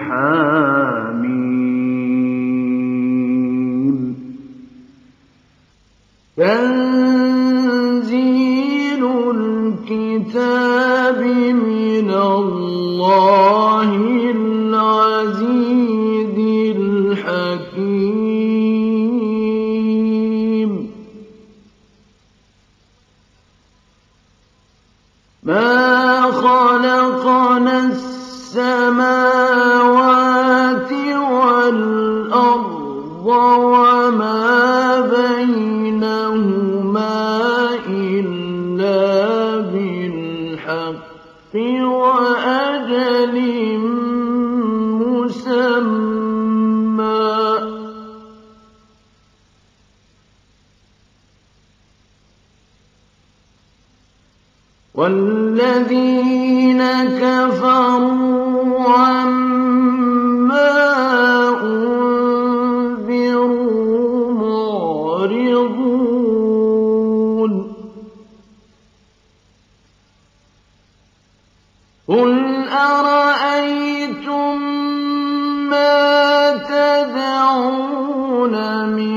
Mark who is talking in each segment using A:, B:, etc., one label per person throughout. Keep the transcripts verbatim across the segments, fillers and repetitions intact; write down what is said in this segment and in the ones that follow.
A: حميم تنزيل الكتاب من الله العزيز الحكيم ما خلقنا السماوات والأرض وما بينهما إلا بالحق وأجل مسمى والذين كفروا عما أنذروا معرضون قل أرأيتم ما تدعون من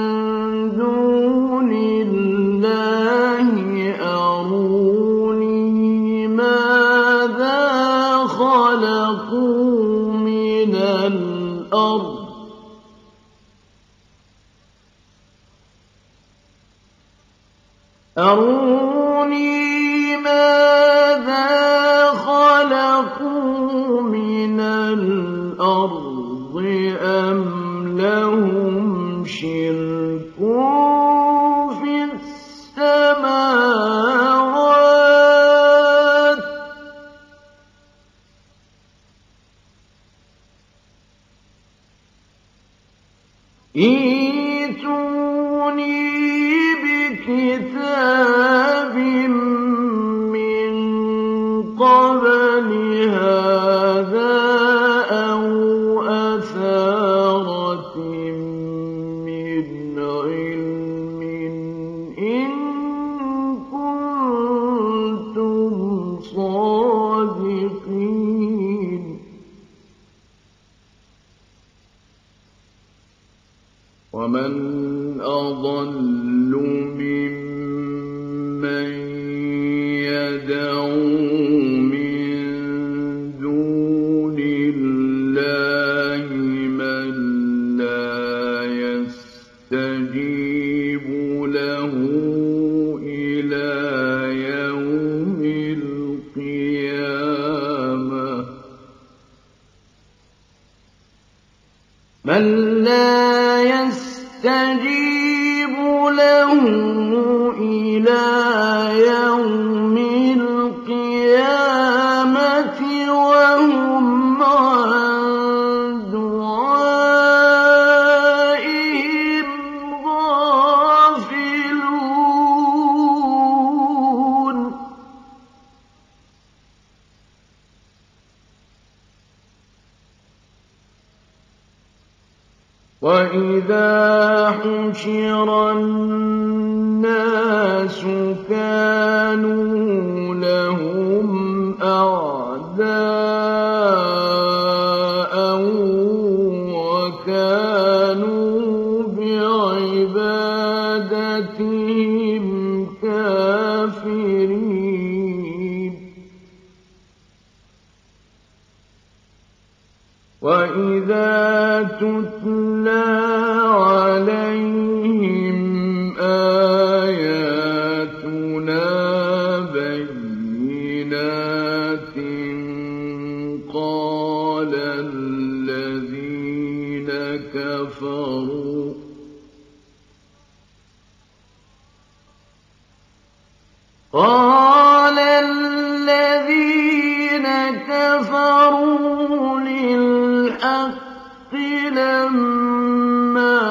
A: دون الله أروني ماذا خلقوا من الأرض أروني ماذا خلقوا من الأرض أم لهم شرك في السماوات ائتوني بكتاب من قبل هذا أو أثارة من علم إن كنتم صادقين ومن أضل ممن يدعو من دون الله من لا يستجيب له إلى يوم القيامة من لا يستجيب له إلى يوم القيامة وهم عن دعائهم غافلون وإذا حشر الناس كانوا لهم أعداء وكانوا بعبادتهم كافرين وإذا تتلى عليهم آياتنا بينات قال الذين كفروا قال الذين كفروا للحق لما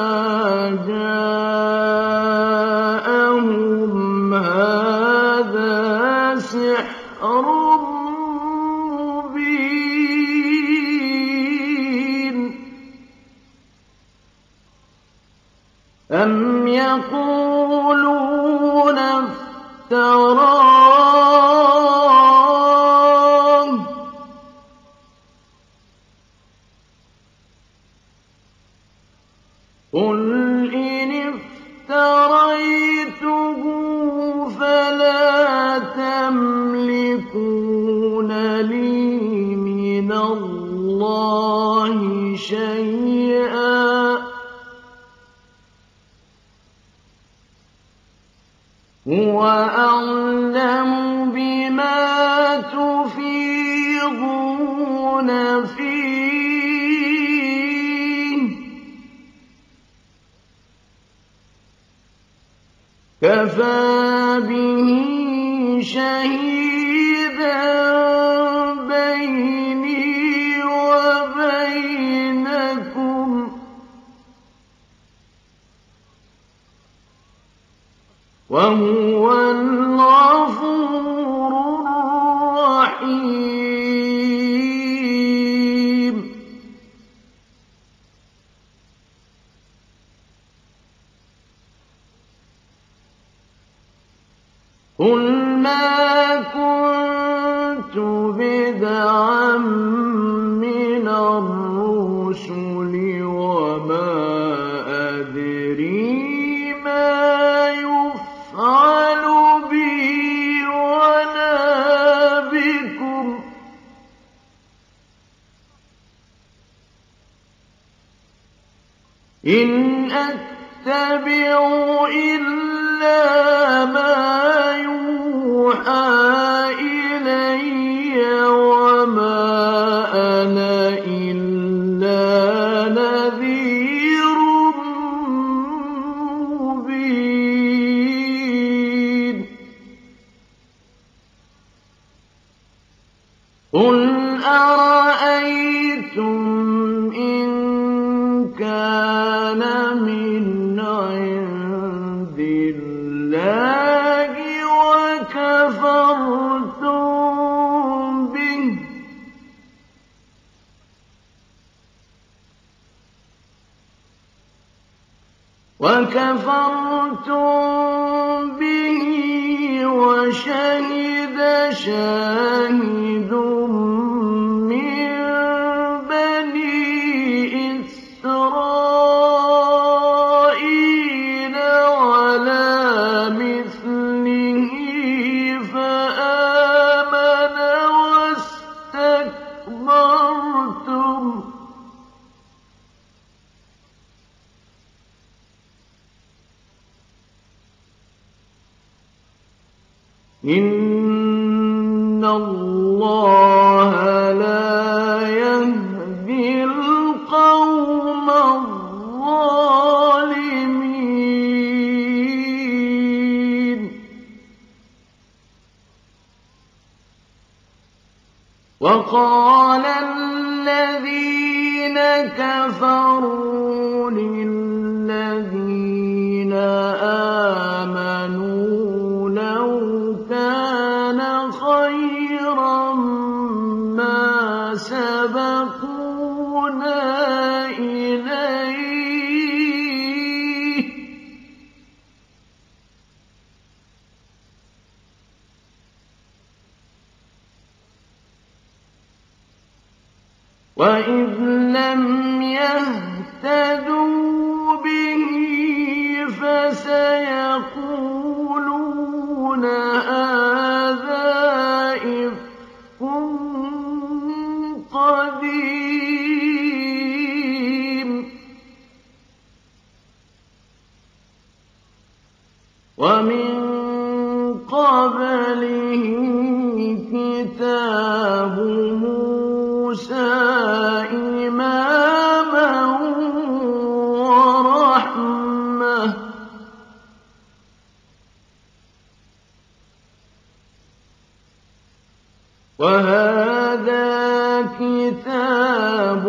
A: جاءهم هذا سحر مبين أم يقولون افتراه قُلْ إِنِ افْتَرَيْتُهُ فَلَا تَمْلِكُونَ لِي مِنَ اللَّهِ شَيْئًا ۖ هُوَ أَعْلَمُ بِمَا تُفِيضُونَ فِيهِ ۖ كَفَىٰ بِهِ شَهِيدًا بَيْنِي وَبَيْنَكُمْ ۖ وَهُوَ الْغَفُورُ الرَّحِيمُ. قُلْ مَا كُنتُ بِدْعًا مِّنَ الرُّسُلِ وَمَا أَدْرِي مَا يُفْعَلُ بِي وَلَا بِكُمْ ۖ إِنْ أَتَّبِعُ إِلَّا مَا يُوحَىٰ إِلَيَّ وَمَا أَنَا إِلَّا نَذِيرٌ مُّبِينٌ. قُلْ أَرَأَيْتُمْ إِن كَانَ مِنْ عِندِ اللَّهِ وَكَفَرْتُم بِهِ وَكَفَرْتُم بِهِ وَشَهِدَ شَاهِدٌ مِّن بَنِي إِسْرَائِيلَ عَلَىٰ مِثْلِهِ فَآمَنَ وَاسْتَكْبَرْتُمْ ۖ إِنَّ اللَّهَ لَا يَهْدِي الْقَوْمَ الظَّالِمِينَ. وَقَالَ الَّذِينَ كَفَرُوا لِلَّذِينَ آمَنُوا لَوْ كَانَ خَيْرًا مَّا سَبَقُونَا إِلَيْهِ ۚ وَإِذْ لَمْ يَهْتَدُوا بِهِ فَسَيَقُولُونَ هَٰذَا إِفْكٌ قَدِيمٌ. وَمِن قَبْلِهِ كِتَابُ مُوسَىٰ إِمَامًا وَرَحْمَةً ۚ وَهَٰذَا كِتَابٌ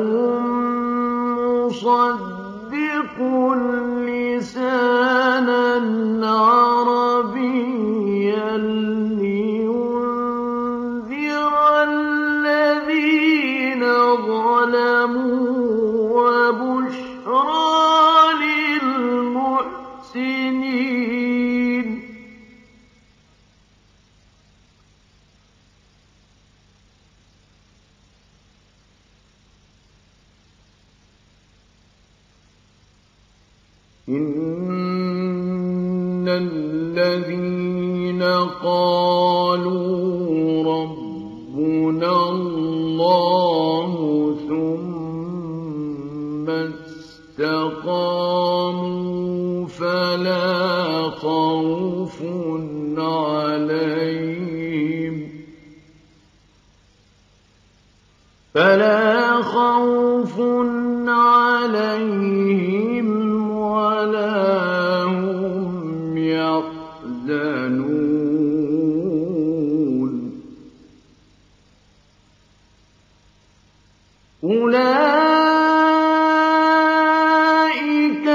A: مُّصَدِّقٌ لِّسَانًا عَرَبِيًّا لِّيُنذِرَ الَّذِينَ ظَلَمُوا وَبُشْرَىٰ لِلْمُحْسِنِينَ. إن الذين قالوا ربنا الله ثم استقاموا فلا خوف عليهم فلا خوف عليهم ولا هم يحزنون أولئك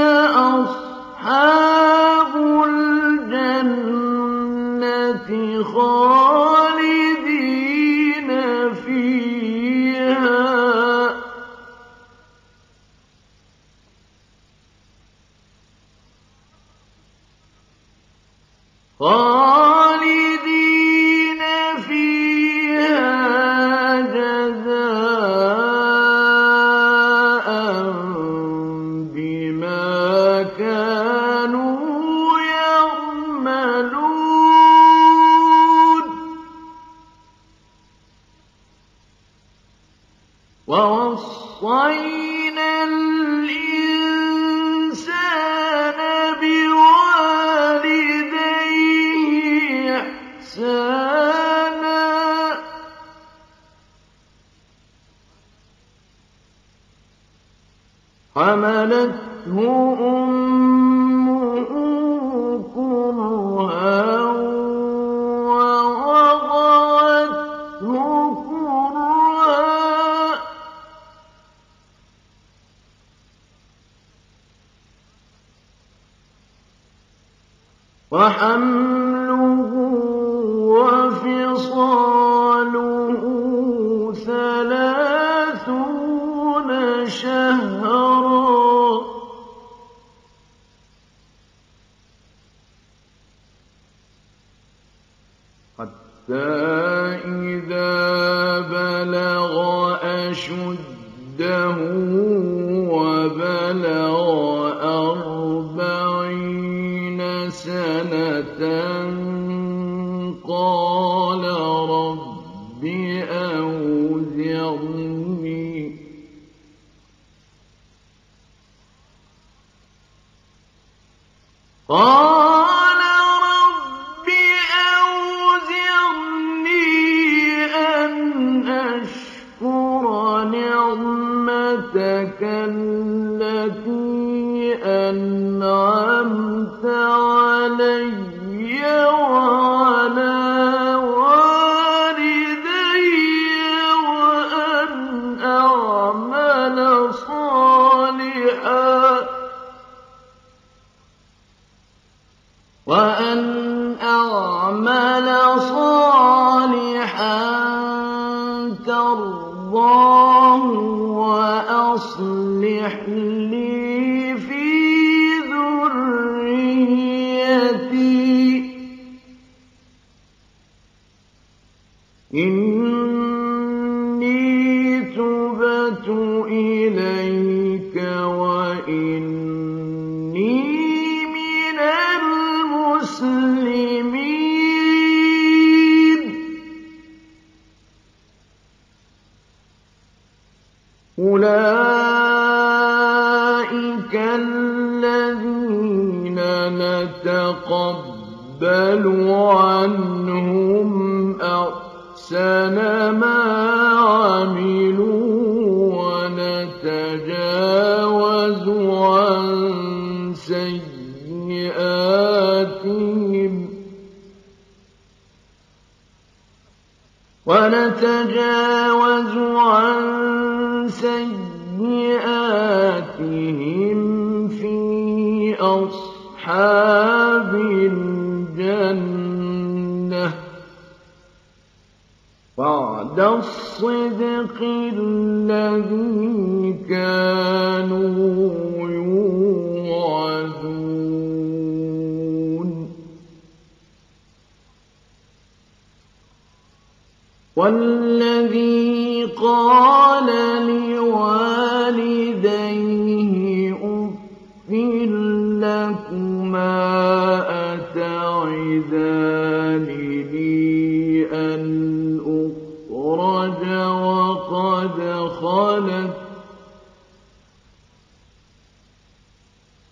A: أصحاب الجنة خالدين فيها خالدين فيها جزاء بما كانوا يعملون ووصينا الإنسان بوالديه إحسانا حملته أمه كرها ووضعته كرها وحمله وفصاله ثلاثون شهرا حتى إذا بلغ أشده وبلغ أربعين سنة قال رب أوزعني قال رب أوزعني أن أشكر نعمتك التي أنعمت علي وعلى والدي وأن أعمل صالحا وأن أعمل صالحا ترضاه وأصلح لي في ذريتي إني تبت إليك وإني من المسلمين أولئك الذين نتقبل عنهم أحسن ما عملوا ونتجاوز عن سيئاتهم ونتجاوز عن سيئاتهم في أصحاب الجنة وعد الصدق الذي كانوا يوعدون والذي قال لوالديه أف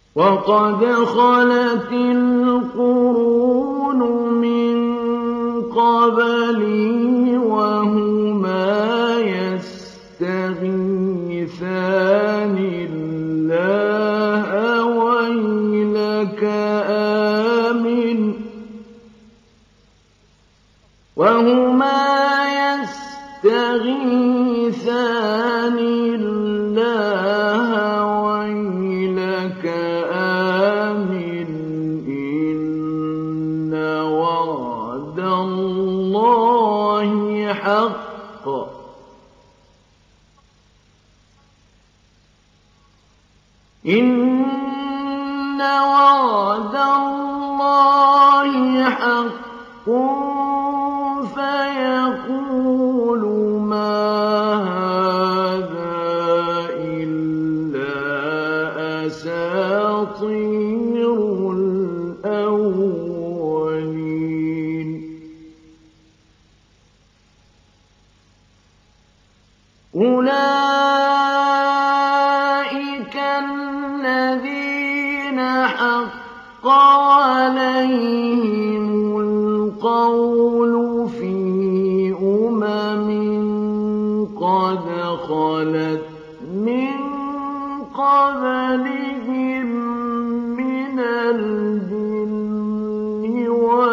A: وقد خلت القرون من قبلي وهما يستغيثان الله ويلك آمن وهما يستغيثان الله ويلك آمن إن وعد الله حق إن وعد الله حق فيقول ما هذا إلا أساطير الأولين أولئك الذين حق عليهم القول في أمم قد خلت من قبلهم من الجن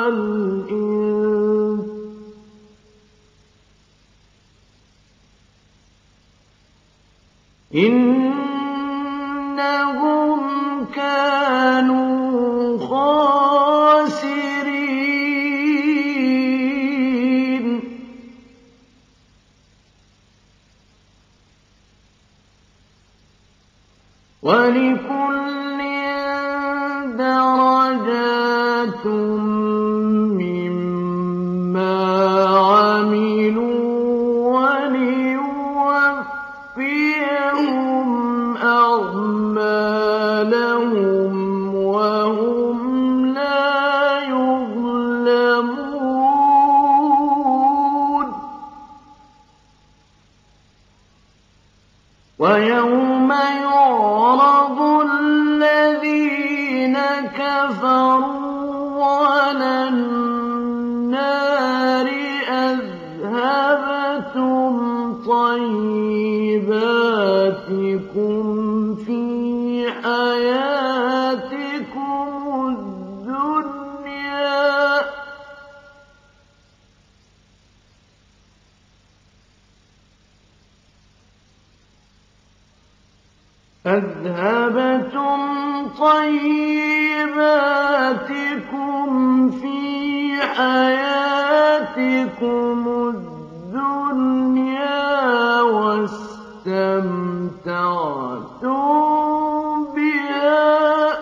A: والإنس إنهم كانوا خاسرين ولكل درجات مما عملوا وليوفيهم أعمالهم وهم لا يظلمون ويوم يعرض الذين كفروا على النار أذهبتم طيباتكم في حياتكم الدنيا أذهبتم طيباتكم في حياتكم الدنيا واستمتعتم بها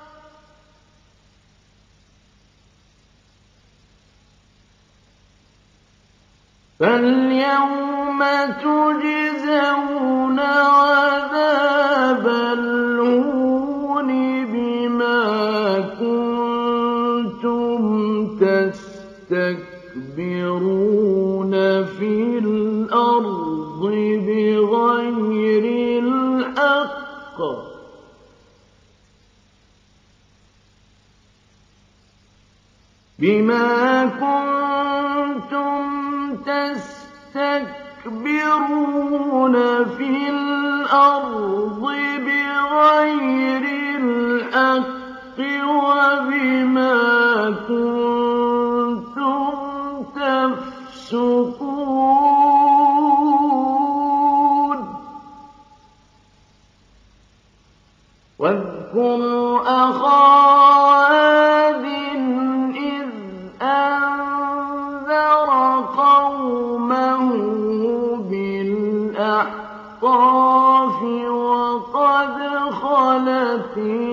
A: فاليوم تجزون عذاب الهون بما كنتم تستكبرون في الأرض بغير الحق بما كنتم تستكبرون في الأرض بغير الحق وبما كنتم تفسقون واذكر أخا عاد إذ أنذر قومه بالأحقاف وقد خلت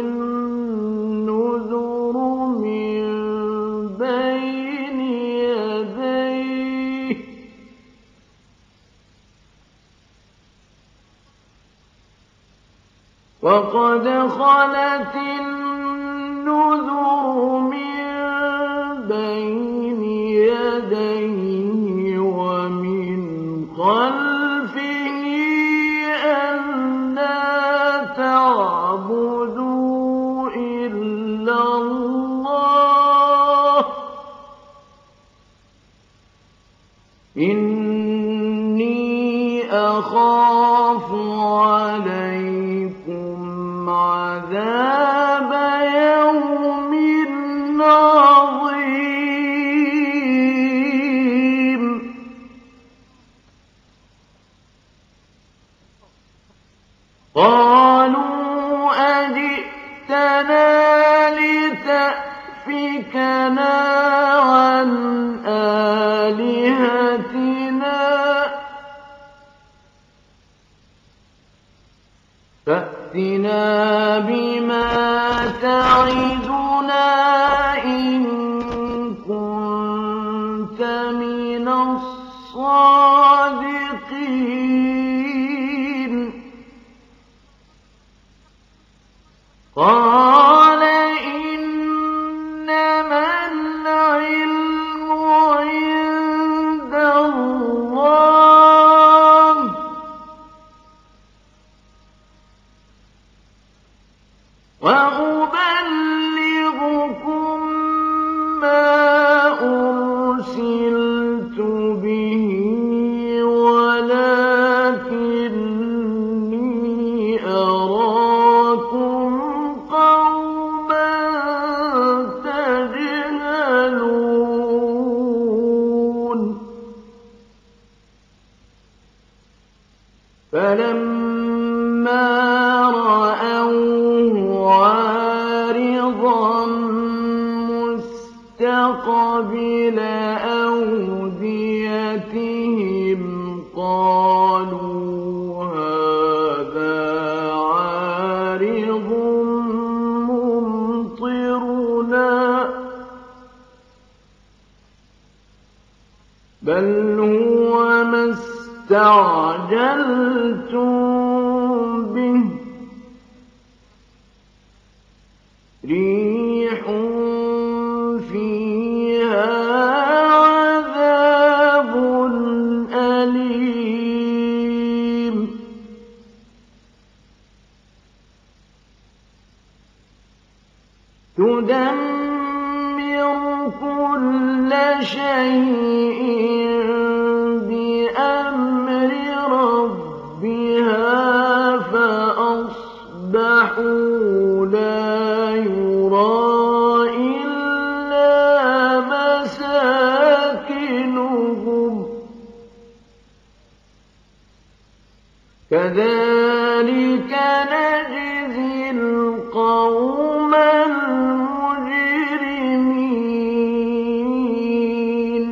A: النذر من بين يديه وقد خلت النذر من بين يديه ومن خلفه ألا تعبدوا عَلَيْكُمْ عَذَابَ يَوْمٍ عَظِيمٍ قَالُوا أَجِئْتَنَا لِتَأْفِكَنَا عَنْ آلِهَتِنَا فَأْتِنَا بِمَا تَعِدُنَا إِن كُنتَ مِنَ الصَّادِقِينَ قَالَ إِنَّمَا الْعِلْمُ عِندَ اللَّهِ وَأُبَلِّغُكُم مَّا أُرْسِلْتُ بِهِ وَلَٰكِنِّي أَرَاكُمْ قَوْمًا تَجْهَلُونَ فَلَمَّا رَأَوْهُ عَارِضًا مُّسْتَقْبِلَ أَوْدِيَتِهِمْ قَالُوا هَٰذَا عَارِضٌ مُّمْطِرُنَا بَلْ هُوَ مَا اسْتَعْجَلْتُم بِهِ رِيحٌ فِيهَا عَذَابٌ أَلِيمٌ تُدَمِّرُ كُلَّ شَيْءٍ بِأَمْرِ رَبِّهَا فَأَصْبَحُوا لَا يُرَىٰ إِلَّا مَسَاكِنُهُمْ كَذَٰلِكَ نَجْزِي الْقَوْمَ الْمُجْرِمِينَ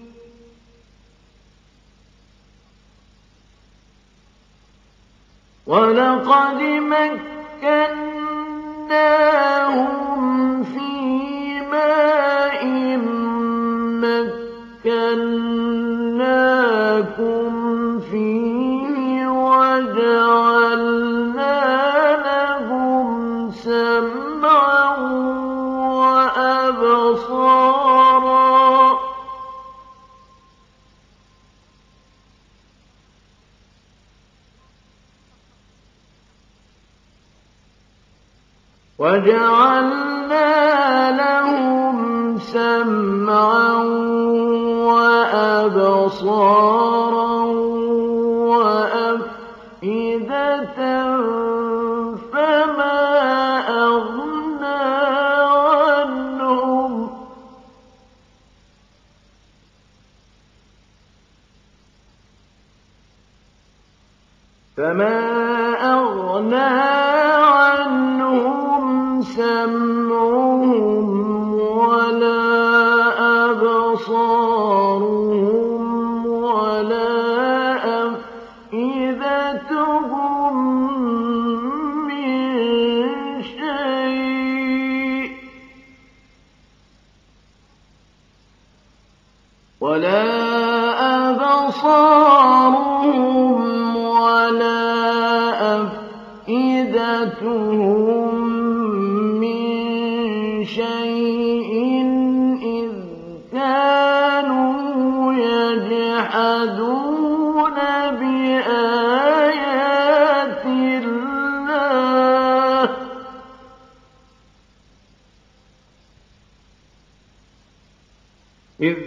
A: وَلَقَدْ مَكَّنَّاهُمْ فِي مَاءٍ مَّكَّنَّاكُمْ فِيهِ وَجَعَلْنَا لَهُمْ سَمْعًا وَأَبْصَارًا وَجَعَلْنَا لَهُمْ سَمْعًا وَأَبْصَارًا وَأَفْئِدَةً فَمَا أَغْنَىٰ عَنْهُمْ فَمَا أَغْنَىٰ عَنْهُمْ سَمْعُهُمْ وَلَا أَبْصَارُهُمْ وَلَا أَفْئِدَتُهُم مِّن شَيْءٍ وَلَا أَبْصَارُهُمْ وَلَا أَفْئِدَتُهُم مِّن شَيْءٍ إِذْ كَانُوا يَجْحَدُونَ بِآيَاتِ اللَّهِ إِذْ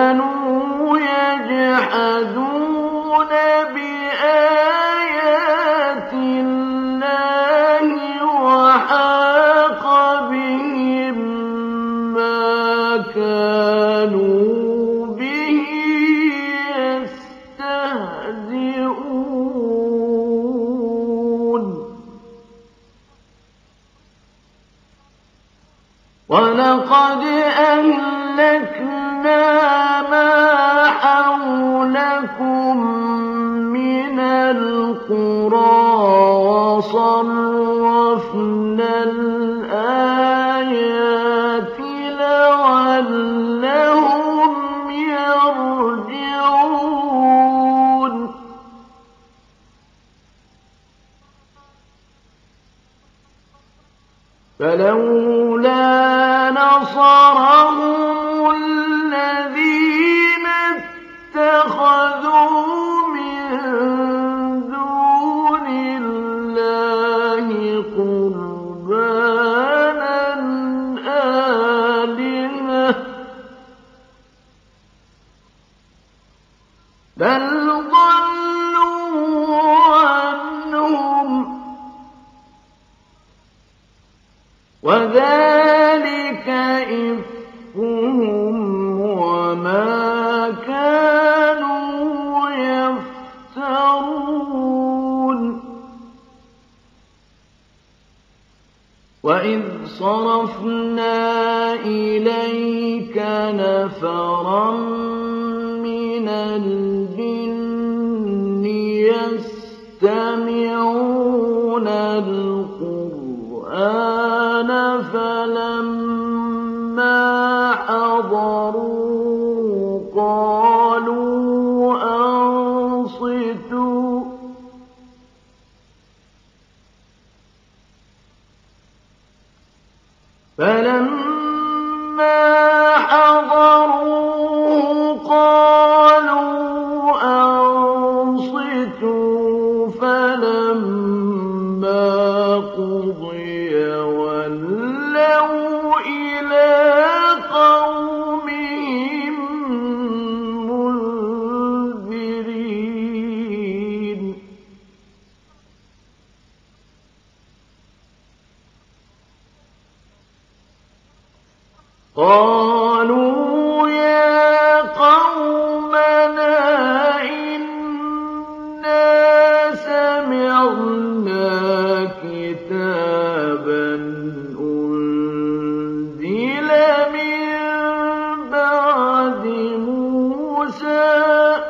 A: كَانُوا يَجْحَدُونَ بِآيَاتِ وَلَقَدْ أَهْلَكْنَا مَا حَوْلَكُم مِّنَ الْقُرَىٰ وَصَرَّفْنَا الْآيَاتِ لَعَلَّهُمْ يَرْجِعُونَ فَلَوْلَا نَصَرَهُمُ الَّذِينَ اتَّخَذُوا مِن دُونِ اللَّهِ قُرْبَانًا آلِهَةً بَلْ ضَلُّوا عَنْهُمْ وَذَٰلِكَ إِفْكُهُمْ وَمَا كَانُوا يَفْتَرُونَ وَإِذْ صَرَفْنَا إِلَيْكَ نَفَرًا مِّنَ الْجِنِّ يَسْتَمِعُونَ الْقُرْآنَ فَلَمَّا حَضَرُوهُ قَالُوا أَنصِتُوا فَلَمَّا حَضَرُوهُ قَالُوا أَنصِتُوا فَلَمَّا قُضِيَ وَلَّوْا إِلَىٰ قَوْمِهِم مُّنذِرِينَ قَالُوا يَا قَوْمَنَا إِنَّا سَمِعْنَا كِتَابًا أُنزِلَ مِن بَعْدِ مُوسَىٰ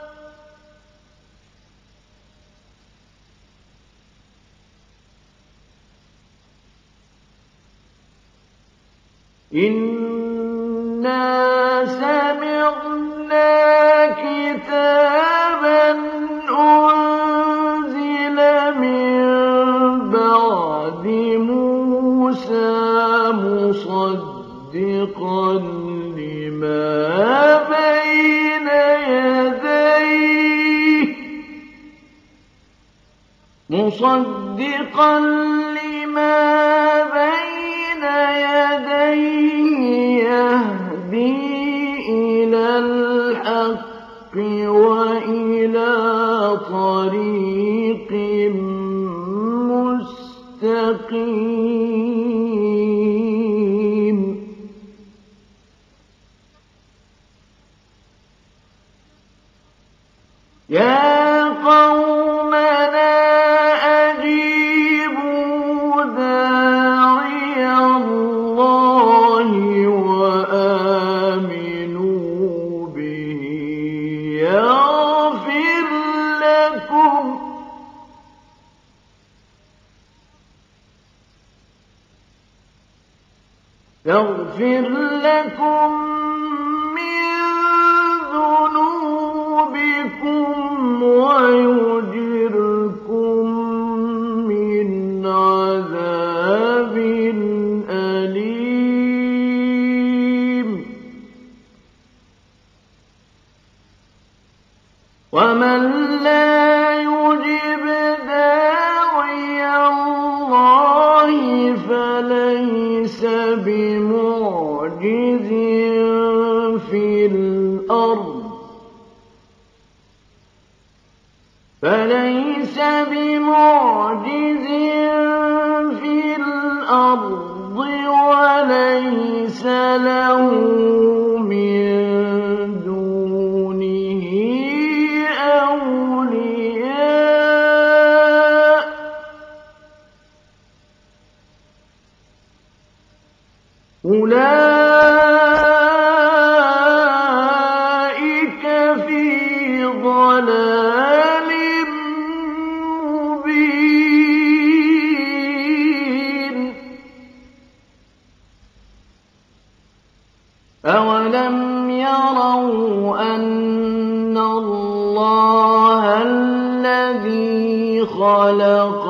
A: إِنَّا سَمِعْنَا كِتَابًا أُنزِلَ مِن بَعْدِ مُوسَىٰ مُصَدِّقًا لِّمَا بَيْنَ يَدَيْهِ مُصَدِّقًا لِّمَا بَيْنَ يَدَيْهِ يَهْدِي إِلَى الْحَقِّ وَإِلَىٰ طَرِيقٍ مُّسْتَقِيمٍ يَا قَوْمَنَا أَجِيبُوا دَاعِيَ اللَّهِ وَآمِنُوا بِهِ يَغْفِرْ لَكُمْ يَغْفِرْ لَكُم مِّن ذُنُوبِكُمْ وَيُجِرْكُم مِّنْ عَذَابٍ أَلِيمٍ وَمَن لَّا يُجِبْ دَاعِيَ اللَّهِ فَلَيْسَ بِمُعْجِزٍ فِي الْأَرْضِ فَلَيْسَ بِمُعْجِزٍ فِي الْأَرْضِ وَلَيْسَ لَهُ مِن دُونِهِ أَوْلِيَاءُ أُولَٰئِكَ خَلَقَ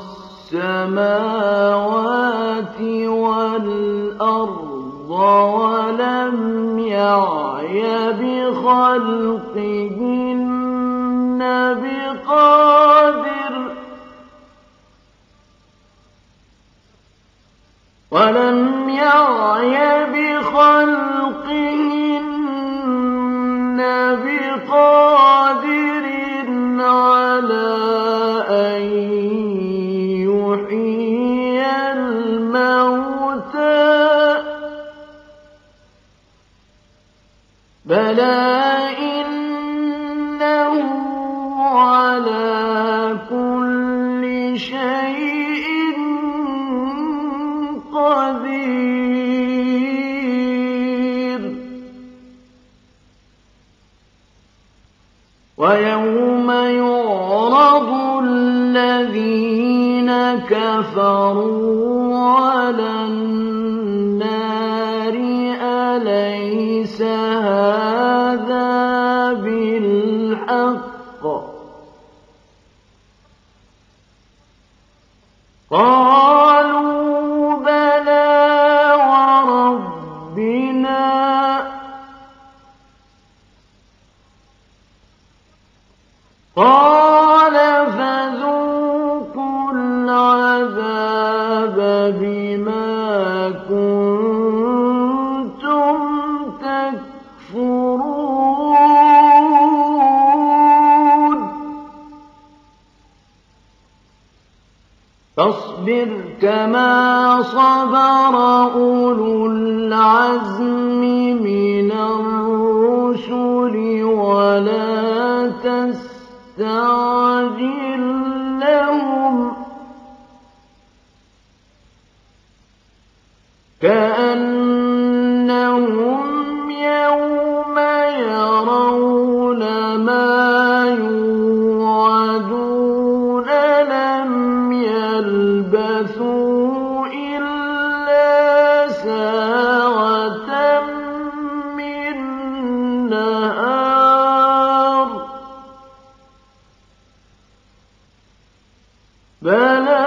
A: السَّمَاوَاتِ وَالْأَرْضَ وَلَمْ يَعْيَ بِخَلْقِهِنَّ بِقَادِرٍ وَلَمْ يَعْيَ بِخَلْقِهِنَّ بِقَادِرٍ عَلَىٰ أَن يُحْيِيَ الْمَوْتَىٰ بَلَىٰ إِنَّهُ عَلَىٰ كُلِّ شَيْءٍ قدير. ويوم يعرض الذين كفروا على النار أليس هذا بالحق قالوا بلى وربنا قال فذوقوا العذاب بما كنتم تكفرون. فاصبر كما صبر أولو العزم من الرسل ولا تستعجل لهم كأنهم يوم يرون ما يوعدون لم يلبثوا إلا ساعة من نهار بلى